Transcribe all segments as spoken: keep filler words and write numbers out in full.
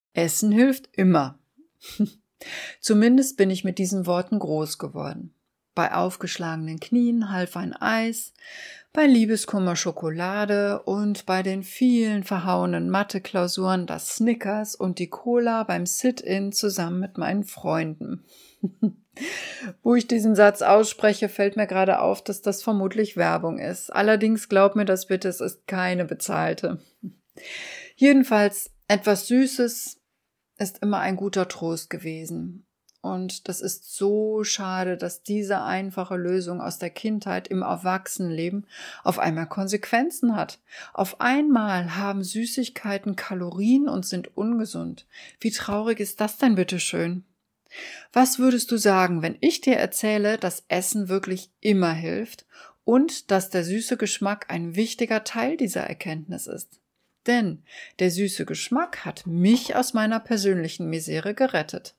Essen hilft immer. Zumindest bin ich mit diesen Worten groß geworden. Bei aufgeschlagenen Knien half ein Eis, bei Liebeskummer Schokolade und bei den vielen verhauenen Mathe-Klausuren das Snickers und die Cola beim Sit-In zusammen mit meinen Freunden. Wo ich diesen Satz ausspreche, fällt mir gerade auf, dass das vermutlich Werbung ist. Allerdings glaub mir das bitte, es ist keine bezahlte. Jedenfalls, etwas Süßes ist immer ein guter Trost gewesen. Und das ist so schade, dass diese einfache Lösung aus der Kindheit im Erwachsenenleben auf einmal Konsequenzen hat. Auf einmal haben Süßigkeiten Kalorien und sind ungesund. Wie traurig ist das denn bitteschön? Was würdest du sagen, wenn ich dir erzähle, dass Essen wirklich immer hilft und dass der süße Geschmack ein wichtiger Teil dieser Erkenntnis ist? Denn der süße Geschmack hat mich aus meiner persönlichen Misere gerettet.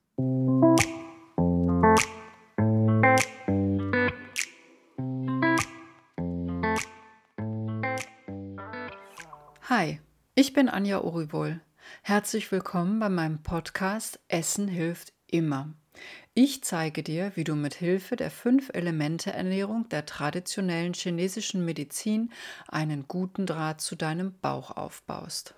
Hi, ich bin Anja Uribol. Herzlich willkommen bei meinem Podcast Essen hilft immer. Ich zeige dir, wie du mit Hilfe der Fünf-Elemente-Ernährung der traditionellen chinesischen Medizin einen guten Draht zu deinem Bauch aufbaust.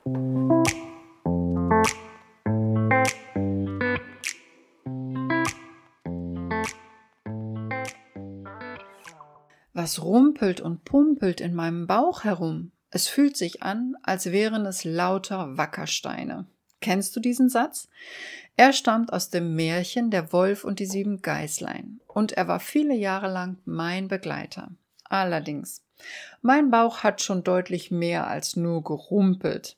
Was rumpelt und pumpelt in meinem Bauch herum? Es fühlt sich an, als wären es lauter Wackersteine. Kennst du diesen Satz? Er stammt aus dem Märchen Der Wolf und die sieben Geißlein und er war viele Jahre lang mein Begleiter. Allerdings, mein Bauch hat schon deutlich mehr als nur gerumpelt.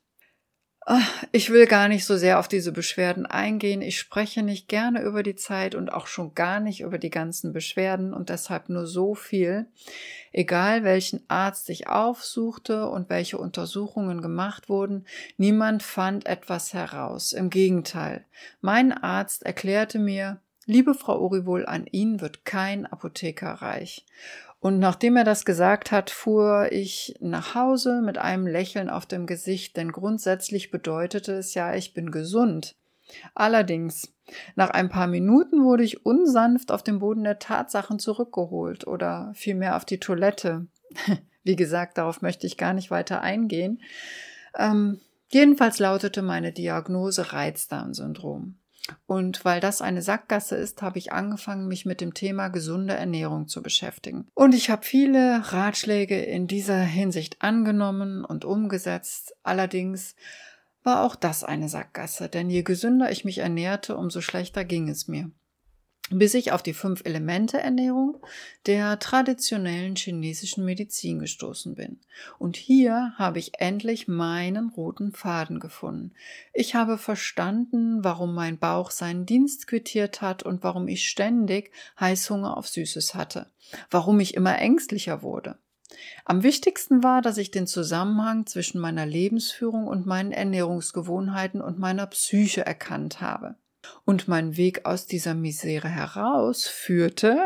Ich will gar nicht so sehr auf diese Beschwerden eingehen. Ich spreche nicht gerne über die Zeit und auch schon gar nicht über die ganzen Beschwerden und deshalb nur so viel. Egal welchen Arzt ich aufsuchte und welche Untersuchungen gemacht wurden, niemand fand etwas heraus. Im Gegenteil, mein Arzt erklärte mir, liebe Frau Uribol, an Ihnen wird kein Apotheker reich. Und nachdem er das gesagt hat, fuhr ich nach Hause mit einem Lächeln auf dem Gesicht, denn grundsätzlich bedeutete es ja, ich bin gesund. Allerdings, nach ein paar Minuten wurde ich unsanft auf den Boden der Tatsachen zurückgeholt oder vielmehr auf die Toilette. Wie gesagt, darauf möchte ich gar nicht weiter eingehen. Ähm, jedenfalls lautete meine Diagnose Reizdarmsyndrom. Und weil das eine Sackgasse ist, habe ich angefangen, mich mit dem Thema gesunde Ernährung zu beschäftigen. Und ich habe viele Ratschläge in dieser Hinsicht angenommen und umgesetzt. Allerdings war auch das eine Sackgasse, denn je gesünder ich mich ernährte, umso schlechter ging es mir. Bis ich auf die Fünf-Elemente-Ernährung der traditionellen chinesischen Medizin gestoßen bin. Und hier habe ich endlich meinen roten Faden gefunden. Ich habe verstanden, warum mein Bauch seinen Dienst quittiert hat und warum ich ständig Heißhunger auf Süßes hatte. Warum ich immer ängstlicher wurde. Am wichtigsten war, dass ich den Zusammenhang zwischen meiner Lebensführung und meinen Ernährungsgewohnheiten und meiner Psyche erkannt habe. Und mein Weg aus dieser Misere heraus führte,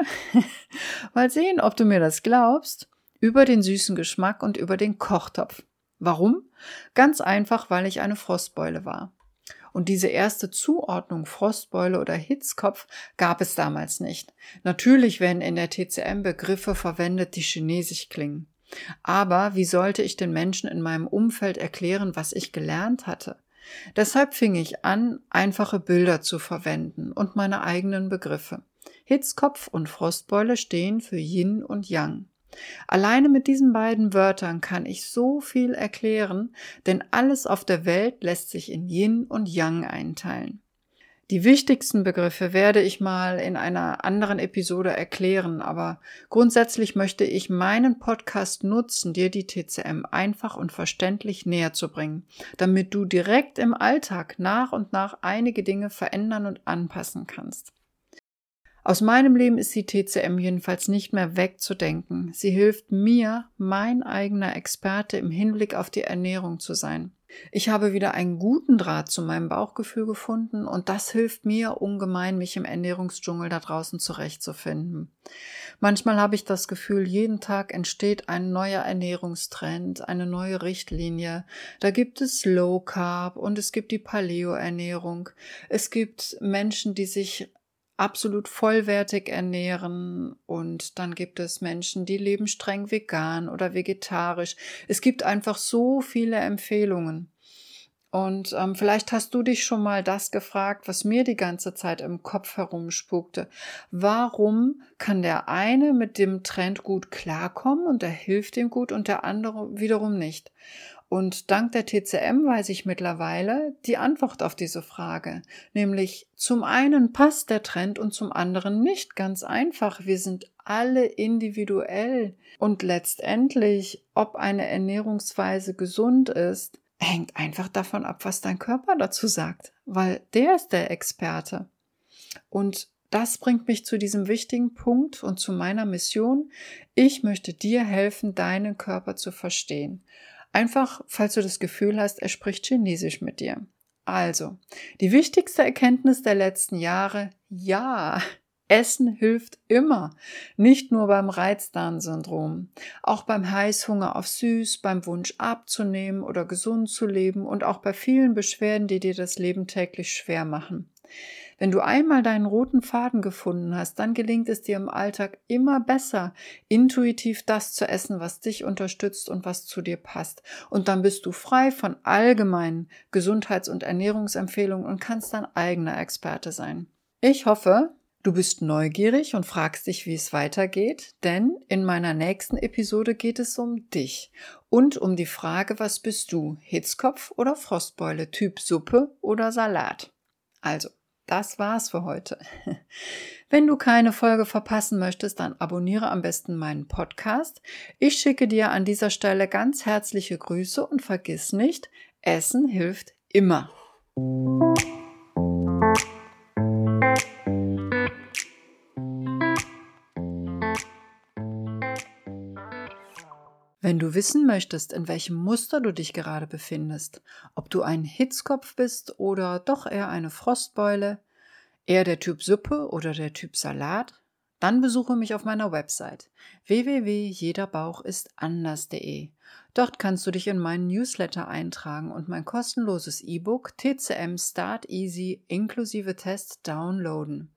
mal sehen, ob du mir das glaubst, über den süßen Geschmack und über den Kochtopf. Warum? Ganz einfach, weil ich eine Frostbeule war. Und diese erste Zuordnung Frostbeule oder Hitzkopf gab es damals nicht. Natürlich werden in der T C M Begriffe verwendet, die chinesisch klingen. Aber wie sollte ich den Menschen in meinem Umfeld erklären, was ich gelernt hatte? Deshalb fing ich an, einfache Bilder zu verwenden und meine eigenen Begriffe. Hitzkopf und Frostbeule stehen für Yin und Yang. Alleine mit diesen beiden Wörtern kann ich so viel erklären, denn alles auf der Welt lässt sich in Yin und Yang einteilen. Die wichtigsten Begriffe werde ich mal in einer anderen Episode erklären, aber grundsätzlich möchte ich meinen Podcast nutzen, dir die T C M einfach und verständlich näher zu bringen, damit du direkt im Alltag nach und nach einige Dinge verändern und anpassen kannst. Aus meinem Leben ist die T C M jedenfalls nicht mehr wegzudenken. Sie hilft mir, mein eigener Experte im Hinblick auf die Ernährung zu sein. Ich habe wieder einen guten Draht zu meinem Bauchgefühl gefunden und das hilft mir ungemein, mich im Ernährungsdschungel da draußen zurechtzufinden. Manchmal habe ich das Gefühl, jeden Tag entsteht ein neuer Ernährungstrend, eine neue Richtlinie. Da gibt es Low Carb und es gibt die Paleo-Ernährung. Es gibt Menschen, die sich absolut vollwertig ernähren und dann gibt es Menschen, die leben streng vegan oder vegetarisch. Es gibt einfach so viele Empfehlungen. Und ähm, vielleicht hast du dich schon mal das gefragt, was mir die ganze Zeit im Kopf herumspukte. Warum kann der eine mit dem Trend gut klarkommen und er hilft ihm gut und der andere wiederum nicht? Und dank der T C M weiß ich mittlerweile die Antwort auf diese Frage, nämlich zum einen passt der Trend und zum anderen nicht. Ganz einfach, wir sind alle individuell und letztendlich, ob eine Ernährungsweise gesund ist, hängt einfach davon ab, was dein Körper dazu sagt, weil der ist der Experte. Und das bringt mich zu diesem wichtigen Punkt und zu meiner Mission. Ich möchte dir helfen, deinen Körper zu verstehen. Einfach, falls du das Gefühl hast, er spricht Chinesisch mit dir. Also, die wichtigste Erkenntnis der letzten Jahre, ja, Essen hilft immer, nicht nur beim Reizdarmsyndrom, auch beim Heißhunger auf Süß, beim Wunsch abzunehmen oder gesund zu leben und auch bei vielen Beschwerden, die dir das Leben täglich schwer machen. Wenn du einmal deinen roten Faden gefunden hast, dann gelingt es dir im Alltag immer besser, intuitiv das zu essen, was dich unterstützt und was zu dir passt. Und dann bist du frei von allgemeinen Gesundheits- und Ernährungsempfehlungen und kannst dein eigener Experte sein. Ich hoffe, du bist neugierig und fragst dich, wie es weitergeht, denn in meiner nächsten Episode geht es um dich und um die Frage, was bist du, Hitzkopf oder Frostbeule, Typ Suppe oder Salat? Also, das war's für heute. Wenn du keine Folge verpassen möchtest, dann abonniere am besten meinen Podcast. Ich schicke dir an dieser Stelle ganz herzliche Grüße und vergiss nicht, Essen hilft immer. Wenn du wissen möchtest, in welchem Muster du dich gerade befindest, ob du ein Hitzkopf bist oder doch eher eine Frostbeule, eher der Typ Suppe oder der Typ Salat, dann besuche mich auf meiner Website w w w punkt jederbauchisanders punkt de. Dort kannst du dich in meinen Newsletter eintragen und mein kostenloses E-Book T C M Start Easy inklusive Test downloaden.